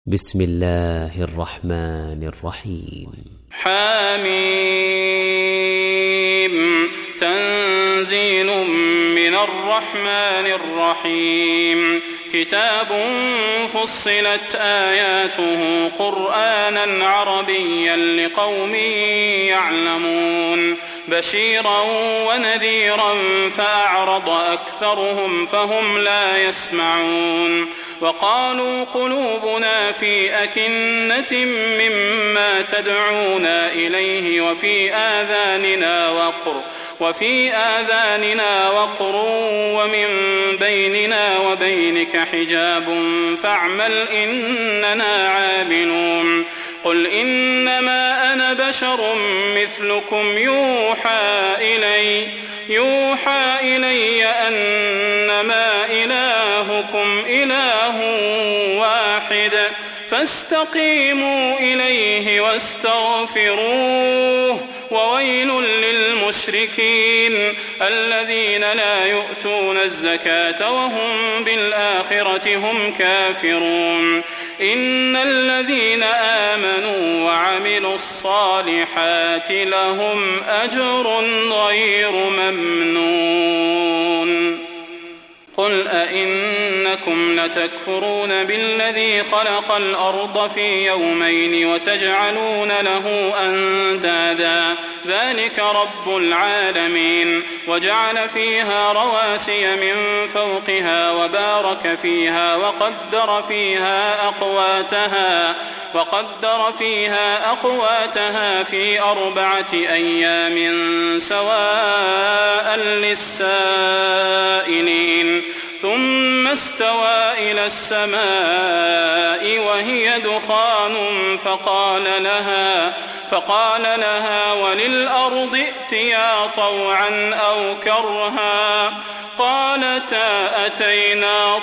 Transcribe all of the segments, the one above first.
بسم الله الرحمن الرحيم. حميم تنزيل من الرحمن الرحيم. كتاب فصلت آياته قرآنا عربيا لقوم يعلمون بشيرا ونذيرا فأعرض أكثرهم فهم لا يسمعون. وقالوا قلوبنا في أكنة مما تدعونا إليه وفي آذاننا وقر ومن بيننا وبينك حجاب فاعمل إننا عاملون. قل إنما أنا بشر مثلكم يوحى إلي أنما إلهكم إله واحد فاستقيموا إليه واستغفروه. وويل للمشركين الذين لا يؤتون الزكاة وهم بالآخرة هم كافرون. إن الذين آمنوا وعملوا الصالحات لهم أجر غير ممنون. قل أئنكم لتكفرون بالذي خلق الأرض في يومين وتجعلون له أندادا ذلك رب العالمين. وجعل فيها رواسي من فوقها وبارك فيها وقدر فيها أقواتها في 4 أيام سواء للسائلين. ثم استوى إلى السماء وهي دخان فقال لها وللأرض ائتيا طوعا أو كرها قالتا أتينا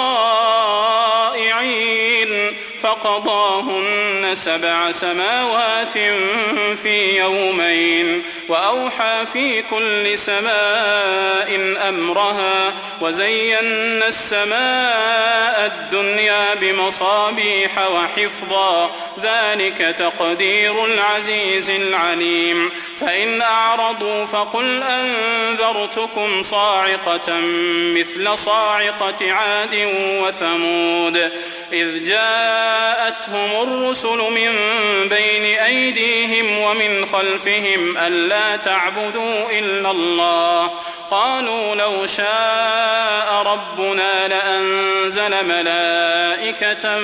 طائعين. فقضاهن 7 سماوات في يومين وأوحى في كل سماء أمرها وزينا السماء الدنيا بمصابيح وحفظا ذلك تقدير العزيز العليم. فإن أعرضوا فقل أنذرتكم صاعقة مثل صاعقة عاد وثمود إذ جاءتهم الرسل من بين أيديهم ومن خلفهم ألا تعبدوا إلا الله قالوا لو شاء ربنا لأنزل ملائكة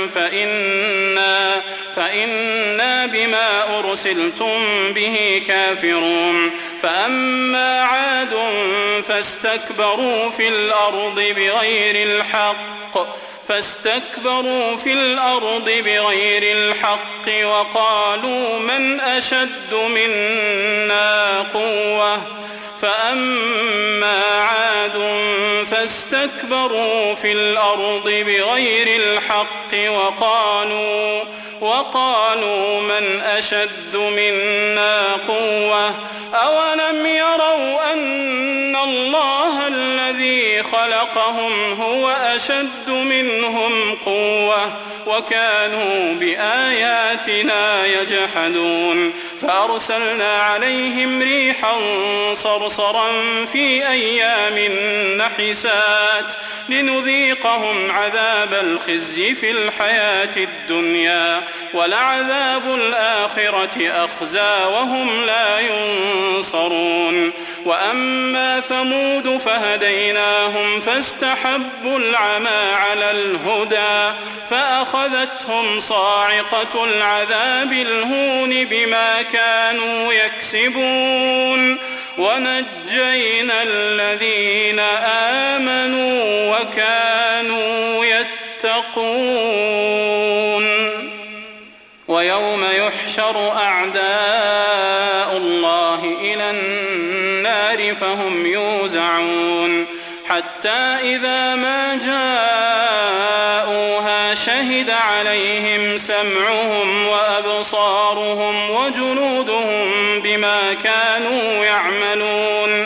فإنا بما أرسلتم به كافرون. فأما عاد فاستكبروا في الأرض بغير الحق وقالوا من أشد منا قوة. فأما عاد فاستكبروا في الأرض بغير الحق وقالوا من أشد منا قوة. أولم يروا أن الله الذي خلقهم هو أشد منهم قوة وكانوا بآياتنا يجحدون. فأرسلنا عليهم ريحا صرصرا في أيام نحسات لنذيقهم عذاب الخزي في الحياة الدنيا ولعذاب الآخرة أخزى وهم لا ينصرون. وأما ثمود فهديناهم فاستحبوا العمى على الهدى فأخذتهم صاعقة العذاب الهون بما كانوا يكسبون. ونجينا الذين آمنوا وكانوا يتقون. ويوم يحشر أعداء الله إلى النار فهم يوزعون حتى إذا ما جاءوها شهد عليهم سمعهم وأبصارهم وجلودهم بما كانوا يعملون.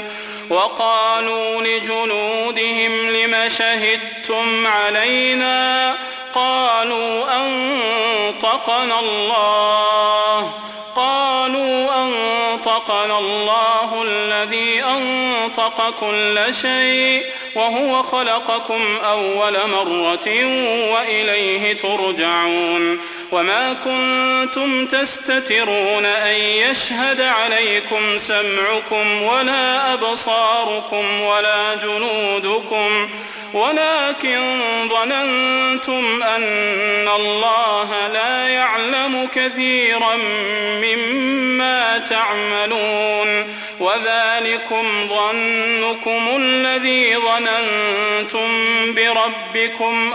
وقالوا لجلودهم لم شهدتم علينا قالوا أنطقنا الله الذي أنطق كل شيء وهو خلقكم أول مرة وإليه ترجعون وما كنتم تستترون أن يشهد عليكم سمعكم ولا أبصاركم ولا جنودكم ولكن ظننتم أن الله لا يعلم كثيرا مما تعملون وذلكم ظنكم الذي ظننتم بربكم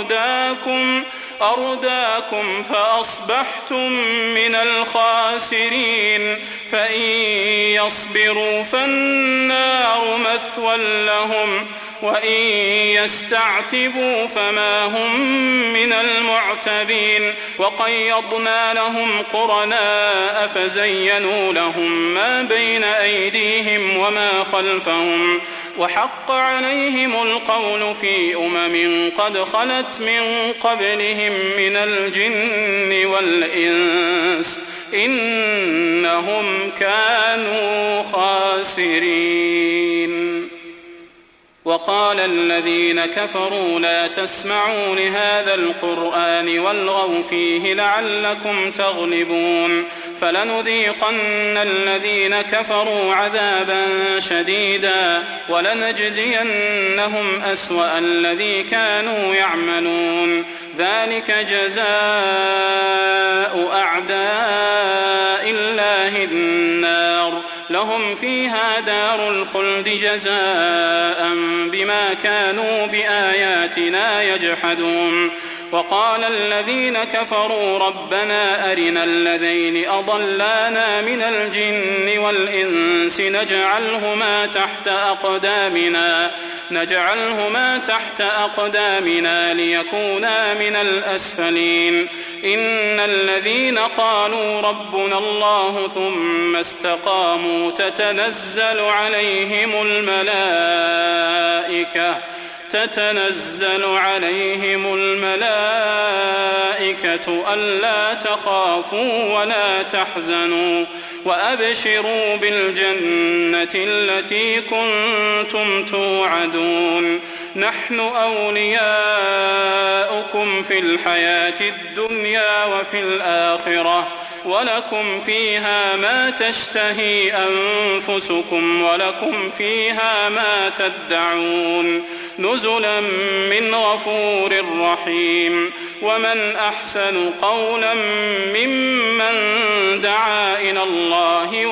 أرداكم فأصبحتم من الخاسرين فإن يصبروا فالنار مثوى لهم وإن يستعتبوا فما هم من المعتبين وقيضنا لهم قرناء فزينوا لهم ما بين أيديهم وما خلفهم وحق عليهم القول في قد خلت من قبلهم من الجن والإنس إنهم كانوا خاسرين. وقال الذين كفروا لا تسمعوا لهذا القرآن والغوا فيه لعلكم تغلبون فلنذيقن الذين كفروا عذابا شديدا ولنجزينهم أسوأ الذي كانوا يعملون ذلك جزاء أعداء الله النار لهم فيها دار الخلد جزاء بما كانوا بآياتنا يجحدون. وقال الذين كفروا ربنا أرنا الذين أضلانا من الجن والإنس نجعلهما تحت أقدامنا ليكونا من الأسفلين. إن الذين قالوا ربنا الله ثم استقاموا تتنزل عليهم الملائكة ألا تخافوا ولا تحزنوا وأبشروا بالجنة التي كنتم توعدون نحن أولياؤكم في الحياة الدنيا وفي الآخرة ولكم فيها ما تشتهي أنفسكم ولكم فيها ما تدعون نزلا من غفور رحيم. ومن أحسن قولا ممن دعا إلى الله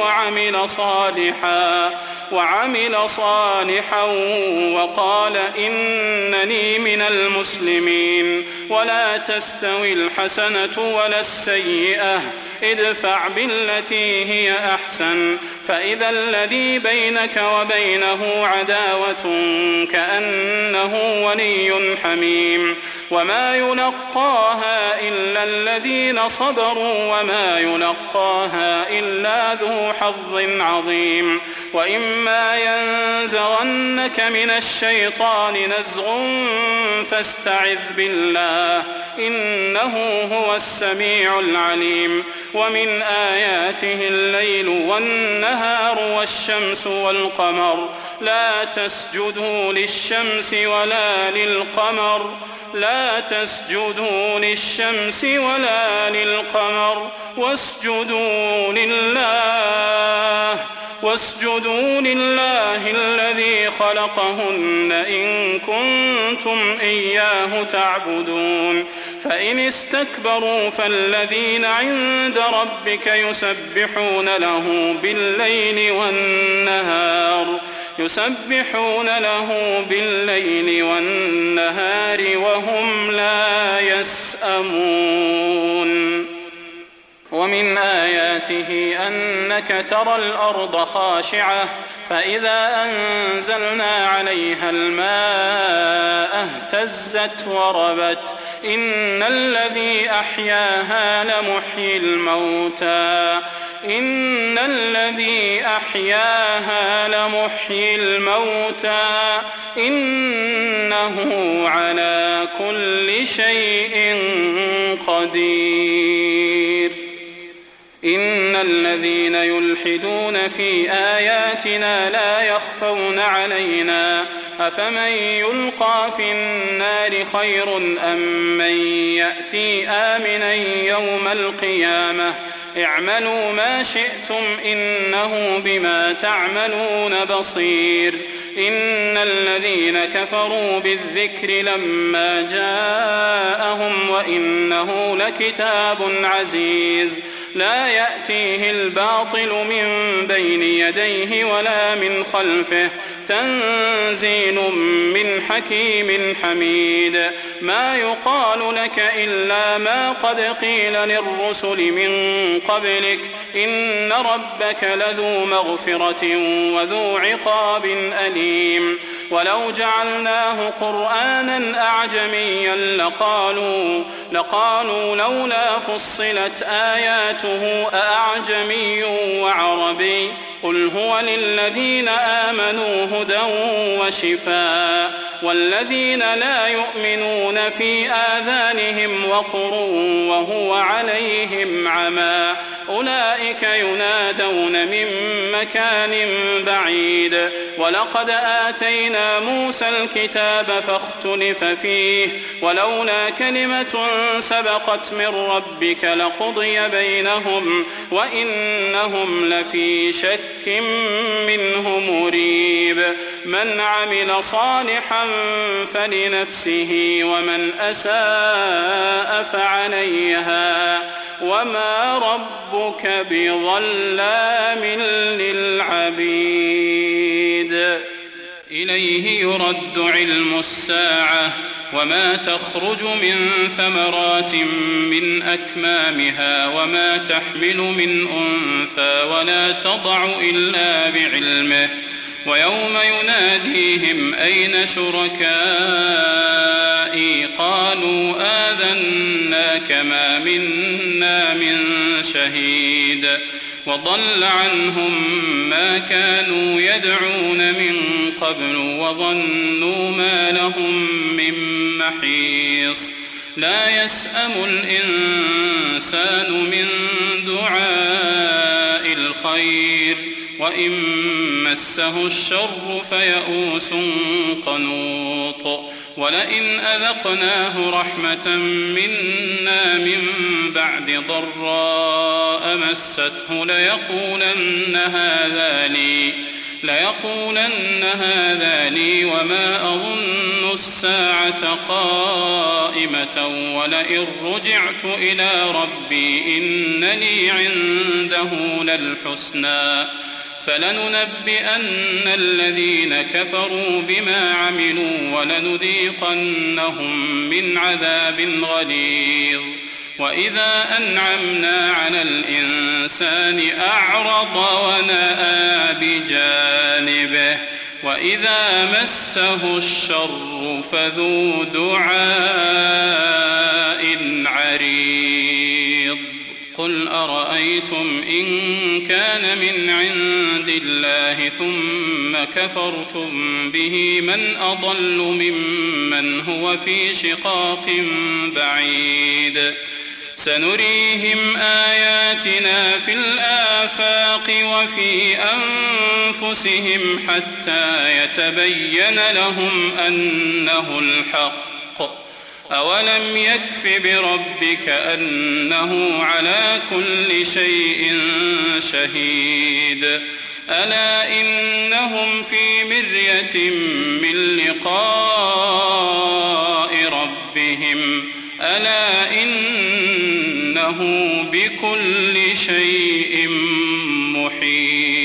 وعمل صالحا وقال إنني من المسلمين. ولا تستوي الحسنة ولا السيئة ادفع بالتي هي أحسن فإذا الذي بينك وبينه عداوة كأنه ولي حميم. وما يلقاها إلا الذين صبروا وما يلقاها إلا ذو حظ عظيم. وإما ينزغنك من الشيطان نزغ فاستعذ بالله إنه هو السميع العليم. ومن آياته الليل والنهار والشمس والقمر لا تسجدوا للشمس ولا للقمر واسجدوا لله الذي خلقهن إن كنتم إياه تعبدون. فإن استكبروا فالذين عند ربك يسبحون له بالليل والنهار وهم لا يسأمون. ومن آياته آياته أنك ترى الأرض خاشعة فإذا أنزلنا عليها الماء اهتزت وربت إن الذي أحياها لمحيي الموتى إنه على كل شيء قدير إن الذين يلحدون في آياتنا لا يخفون علينا أفمن يلقى في النار خير أم من يأتي آمنا يوم القيامة اعملوا ما شئتم إنه بما تعملون بصير إن الذين كفروا بالذكر لما جاءهم وإنه لكتاب عزيز لا يأتيه الباطل من بين يديه ولا من خلفه تنزيل من حكيم حميد ما يقال لك إلا ما قد قيل للرسل من قبلك إن ربك لذو مغفرة وذو عقاب أليم ولو جعلناه قرآنا أعجميا لقالوا لولا فصلت آياته أأعجمي وعربي قل هو للذين آمنوا هدى وشفاء والذين لا يؤمنون في آذانهم وقر وهو عليهم عمى أولئك ينادون من مكان بعيد ولقد آتينا موسى الكتاب فاختلف فيه ولولا كلمة سبقت من ربك لقضي بينهم وإنهم لفي شك منه مريب من عمل صالحا فلنفسه ومن أساء فعليها وما ربك بظلام للعبيد إليه يرد علم الساعة وما تخرج من ثمرات من أكمامها وما تحمل من أنثى ولا تضع إلا بعلمه ويوم يناديهم أين شركائي قالوا آذناك ما منا من شهيد وضل عنهم ما كانوا يدعون من قبل وظنوا ما لهم من محيص لا يسأم الإنسان من دعاء الخير وإن مسه الشر فيئوس قنوط ولئن أذقناه رحمة منا من بعد ضراء مسته ليقولن هذا لي وما أظن الساعة قائمة ولئن رجعت إلى ربي إن لي عنده للحسنى فلننبئن الذين كفروا بما عملوا ولنذيقنهم من عذاب غليظ وإذا أنعمنا على الإنسان أعرض ونأى بجانبه وإذا مسه الشر فذو دعاء عريض قل أرأيتم إن كان من عند الله ثم كفرتم به من أضل ممن هو في شقاق بعيد سنريهم آياتنا في الآفاق وفي أنفسهم حتى يتبين لهم أنه الحق أولم يكف بربك أنه على كل شيء شهيد ألا إنهم في مرية من لقاء ربهم ألا إنه بكل شيء محيط